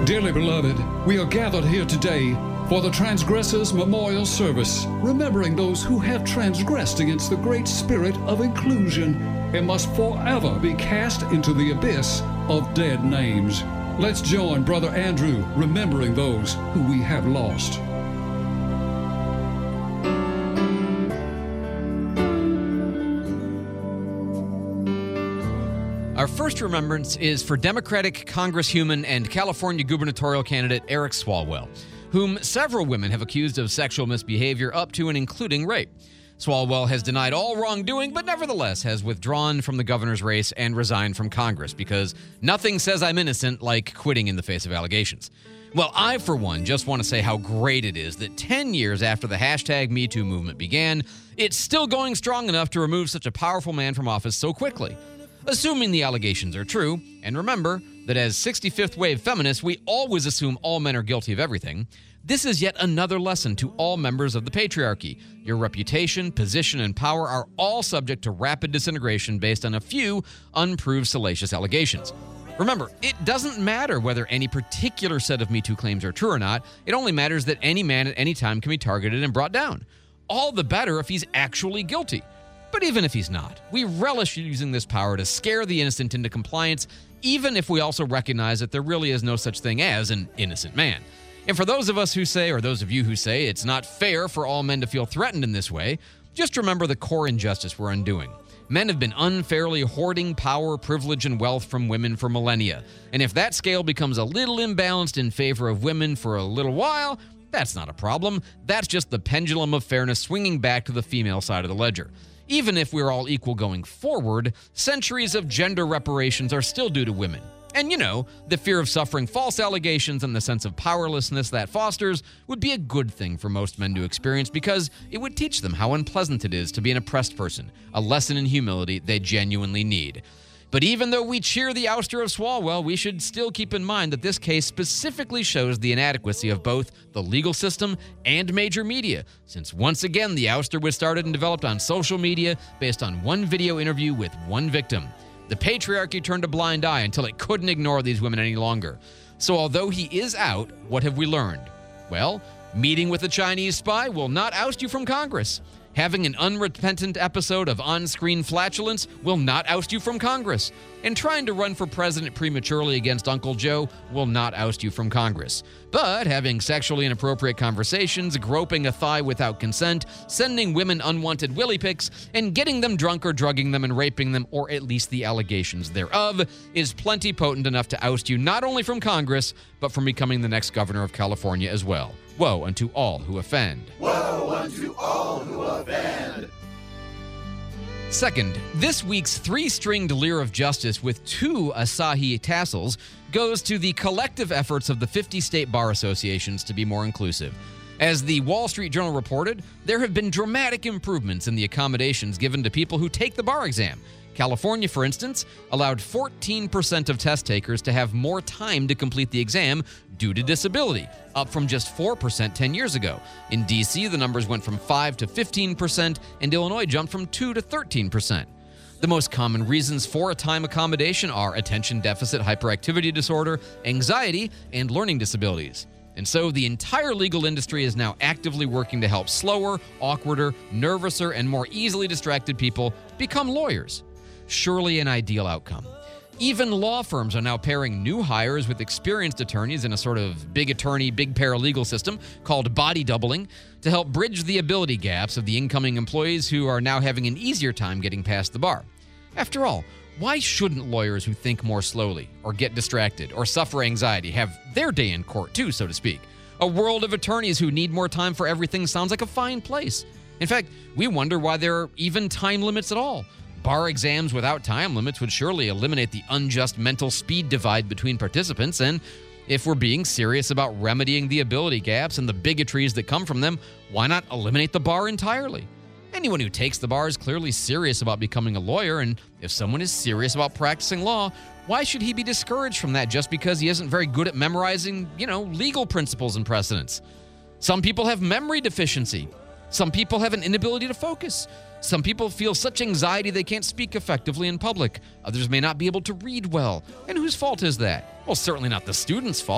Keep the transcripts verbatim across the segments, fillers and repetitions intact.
Dearly beloved, we are gathered here today for the Transgressors Memorial Service, remembering those who have transgressed against the great spirit of inclusion and must forever be cast into the abyss of dead names. Let's join Brother Andrew remembering those who we have lost. Our first remembrance is for Democratic Congresshuman and California gubernatorial candidate Eric Swalwell, whom several women have accused of sexual misbehavior up to and including rape. Swalwell has denied all wrongdoing, but nevertheless has withdrawn from the governor's race and resigned from Congress because nothing says I'm innocent like quitting in the face of allegations. Well, I, for one, just want to say how great it is that ten years after the hashtag Me Too movement began, it's still going strong enough to remove such a powerful man from office so quickly. Assuming the allegations are true, and remember that as sixty-fifth wave feminists, we always assume all men are guilty of everything, this is yet another lesson to all members of the patriarchy. Your reputation, position, and power are all subject to rapid disintegration based on a few unproved salacious allegations. Remember, it doesn't matter whether any particular set of Me Too claims are true or not. It only matters that any man at any time can be targeted and brought down. All the better if he's actually guilty. But even if he's not, we relish using this power to scare the innocent into compliance, even if we also recognize that there really is no such thing as an innocent man. And for those of us who say, or those of you who say, it's not fair for all men to feel threatened in this way, just remember the core injustice we're undoing. Men have been unfairly hoarding power, privilege, and wealth from women for millennia. And if that scale becomes a little imbalanced in favor of women for a little while, that's not a problem. That's just the pendulum of fairness swinging back to the female side of the ledger. Even if we're all equal going forward, centuries of gender reparations are still due to women. And you know, the fear of suffering false allegations and the sense of powerlessness that fosters would be a good thing for most men to experience because it would teach them how unpleasant it is to be an oppressed person, a lesson in humility they genuinely need. But even though we cheer the ouster of Swalwell, we should still keep in mind that this case specifically shows the inadequacy of both the legal system and major media, since once again the ouster was started and developed on social media based on one video interview with one victim. The patriarchy turned a blind eye until it couldn't ignore these women any longer. So although he is out, what have we learned? Well, meeting with a Chinese spy will not oust you from Congress. Having an unrepentant episode of on-screen flatulence will not oust you from Congress. And trying to run for president prematurely against Uncle Joe will not oust you from Congress. But having sexually inappropriate conversations, groping a thigh without consent, sending women unwanted willy pics, and getting them drunk or drugging them and raping them, or at least the allegations thereof, is plenty potent enough to oust you not only from Congress, but from becoming the next governor of California as well. Woe unto all who offend. Woe unto all who offend. Second, this week's three-stringed Lyre of Justice with two Asahi tassels goes to the collective efforts of the fifty state bar associations to be more inclusive. As the Wall Street Journal reported, there have been dramatic improvements in the accommodations given to people who take the bar exam. California, for instance, allowed fourteen percent of test takers to have more time to complete the exam due to disability, up from just four percent ten years ago. In D C, the numbers went from five to fifteen percent, and Illinois jumped from two to thirteen percent. The most common reasons for a time accommodation are attention deficit hyperactivity disorder, anxiety, and learning disabilities. And so the entire legal industry is now actively working to help slower, awkwarder, nervouser, and more easily distracted people become lawyers. Surely an ideal outcome. Even law firms are now pairing new hires with experienced attorneys in a sort of big attorney, big paralegal system called body doubling to help bridge the ability gaps of the incoming employees who are now having an easier time getting past the bar. After all, why shouldn't lawyers who think more slowly, or get distracted, or suffer anxiety have their day in court too, so to speak? A world of attorneys who need more time for everything sounds like a fine place. In fact, we wonder why there are even time limits at all. Bar exams without time limits would surely eliminate the unjust mental speed divide between participants, and if we're being serious about remedying the ability gaps and the bigotries that come from them, why not eliminate the bar entirely? Anyone who takes the bar is clearly serious about becoming a lawyer, and if someone is serious about practicing law, why should he be discouraged from that just because he isn't very good at memorizing, you know, legal principles and precedents? Some people have memory deficiency. Some people have an inability to focus. Some people feel such anxiety they can't speak effectively in public. Others may not be able to read well. And whose fault is that? Well, certainly not the student's fault.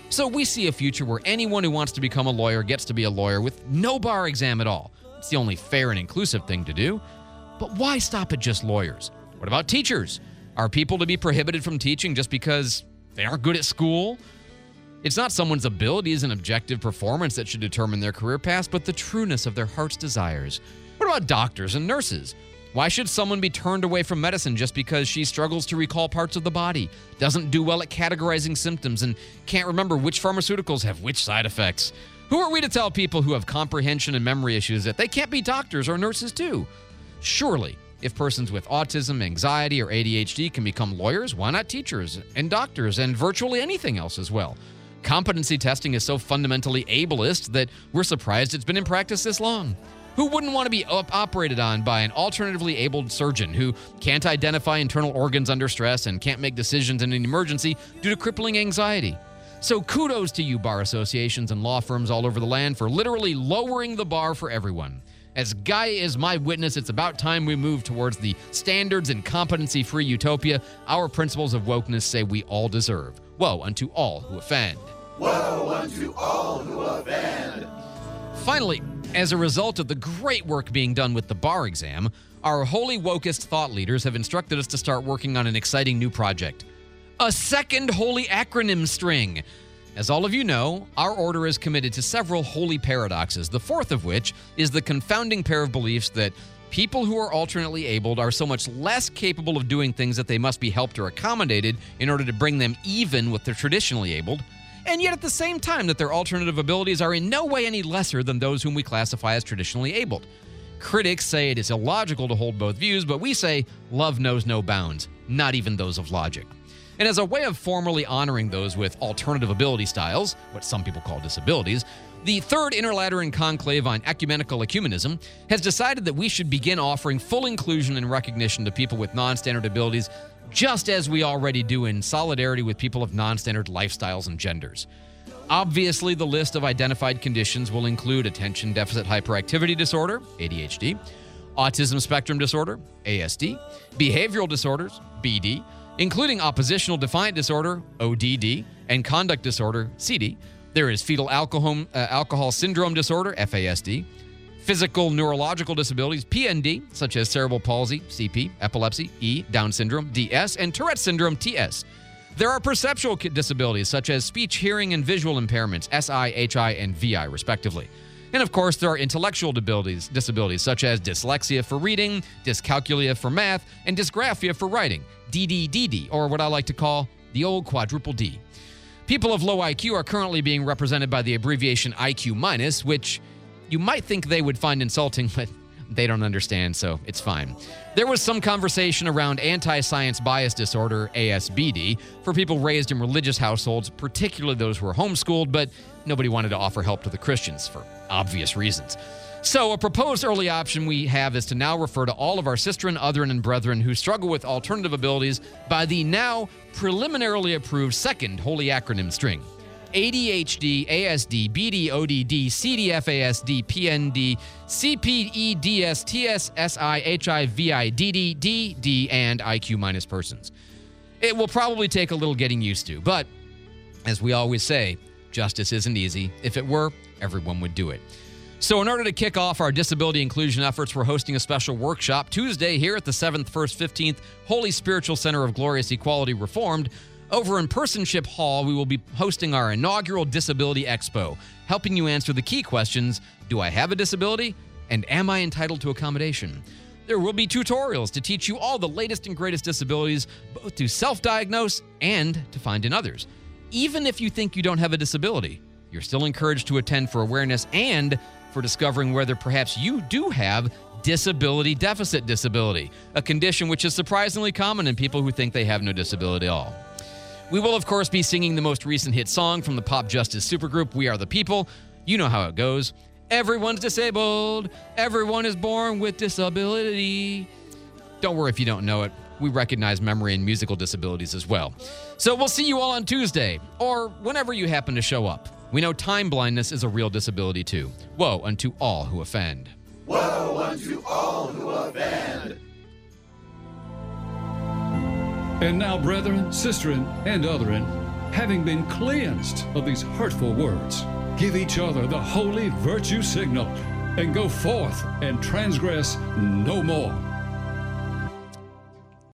So we see a future where anyone who wants to become a lawyer gets to be a lawyer with no bar exam at all. It's the only fair and inclusive thing to do. But why stop at just lawyers? What about teachers? Are people to be prohibited from teaching just because they aren't good at school? It's not someone's abilities and objective performance that should determine their career path, but the trueness of their heart's desires. What about doctors and nurses? Why should someone be turned away from medicine just because she struggles to recall parts of the body, doesn't do well at categorizing symptoms, and can't remember which pharmaceuticals have which side effects? Who are we to tell people who have comprehension and memory issues that they can't be doctors or nurses too? Surely, if persons with autism, anxiety, or A D H D can become lawyers, why not teachers and doctors and virtually anything else as well? Competency testing is so fundamentally ableist that we're surprised it's been in practice this long. Who wouldn't want to be op- operated on by an alternatively abled surgeon who can't identify internal organs under stress and can't make decisions in an emergency due to crippling anxiety? So kudos to you bar associations and law firms all over the land for literally lowering the bar for everyone. As Gaia is my witness, it's about time we move towards the standards and competency-free utopia our principles of wokeness say we all deserve. Woe unto all who offend. Woe unto all who offend. Finally, as a result of the great work being done with the bar exam, our holy wokest thought leaders have instructed us to start working on an exciting new project. A second holy acronym string. As all of you know, our order is committed to several holy paradoxes, the fourth of which is the confounding pair of beliefs that people who are alternately abled are so much less capable of doing things that they must be helped or accommodated in order to bring them even with the traditionally abled, and yet at the same time that their alternative abilities are in no way any lesser than those whom we classify as traditionally abled. Critics say it is illogical to hold both views, but we say love knows no bounds, not even those of logic. And as a way of formally honoring those with alternative ability styles, what some people call disabilities, the Third Interlateran Conclave on Ecumenical Ecumenism has decided that we should begin offering full inclusion and recognition to people with non-standard abilities, just as we already do in solidarity with people of non-standard lifestyles and genders. Obviously, the list of identified conditions will include attention deficit hyperactivity disorder, A D H D, autism spectrum disorder, A S D, behavioral disorders, B D, including oppositional defiant disorder, O D D, and conduct disorder, C D. There is fetal alcohol, uh, alcohol syndrome disorder, F A S D, physical neurological disabilities, P N D, such as cerebral palsy, C P, epilepsy, E, Down syndrome, D S, and Tourette syndrome, T S. There are perceptual disabilities, such as speech, hearing, and visual impairments, S I, H I, and V I, respectively. And of course, there are intellectual disabilities, disabilities such as dyslexia for reading, dyscalculia for math, and dysgraphia for writing, D D D D, or what I like to call the old quadruple D. People of low I Q are currently being represented by the abbreviation I Q minus, which you might think they would find insulting, but they don't understand, so it's fine. There was some conversation around anti-science bias disorder, A S B D, for people raised in religious households, particularly those who are homeschooled, but nobody wanted to offer help to the Christians for obvious reasons. So a proposed early option we have is to now refer to all of our sistren, otheren, and brethren who struggle with alternative abilities by the now preliminarily approved second holy acronym string. A D H D, A S D, B D, O D D, C D F A S D, P N D, C P E D S, T S, S I, H I, V I, D D, D, D, and I Q minus persons. It will probably take a little getting used to, but as we always say, justice isn't easy. If it were, everyone would do it. So in order to kick off our disability inclusion efforts, we're hosting a special workshop Tuesday here at the seventh, first, fifteenth Holy Spiritual Center of Glorious Equality Reformed. Over in Personship Hall, we will be hosting our inaugural Disability Expo, helping you answer the key questions: do I have a disability? And am I entitled to accommodation? There will be tutorials to teach you all the latest and greatest disabilities, both to self-diagnose and to find in others. Even if you think you don't have a disability, you're still encouraged to attend for awareness and for discovering whether perhaps you do have disability deficit disability, a condition which is surprisingly common in people who think they have no disability at all. We will, of course, be singing the most recent hit song from the pop justice supergroup, We Are the People. You know how it goes. Everyone's disabled. Everyone is born with disability. Don't worry if you don't know it. We recognize memory and musical disabilities as well. So we'll see you all on Tuesday, or whenever you happen to show up. We know time blindness is a real disability too. Woe unto all who offend. Woe unto all who offend. And now, brethren, sistren, and otheren, having been cleansed of these hurtful words, give each other the holy virtue signal and go forth and transgress no more.